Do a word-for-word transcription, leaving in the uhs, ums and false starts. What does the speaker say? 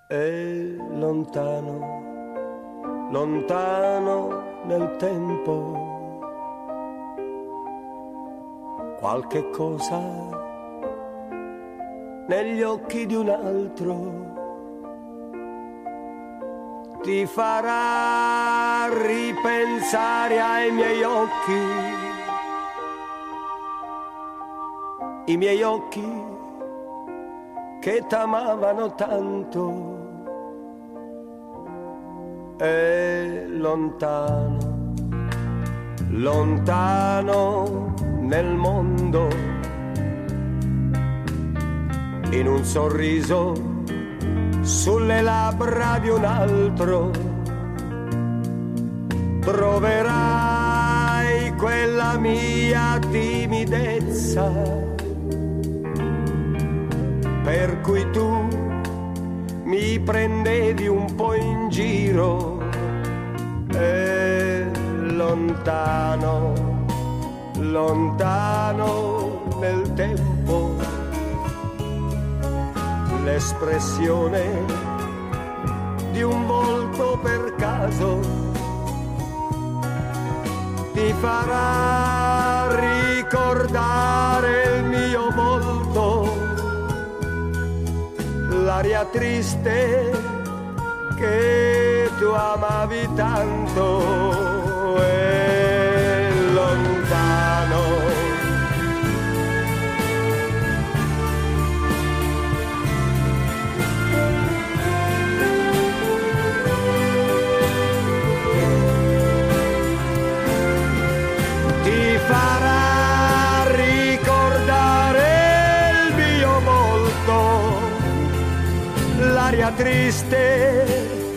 E lontano, lontano nel tempo, qualche cosa negli occhi di un altro ti farà ripensare ai miei occhi, i miei occhi che t'amavano tanto. E lontano, lontano nel mondo, in un sorriso sulle labbra di un altro, troverai quella mia timidezza per cui tu mi prendevi un po' in giro. E lontano, lontano nel tempo, l'espressione di un volto per caso ti farà ricordare il mio volto, l'aria triste che tu amavi tanto. E lontano, ti farà ricordare il mio volto, l'aria triste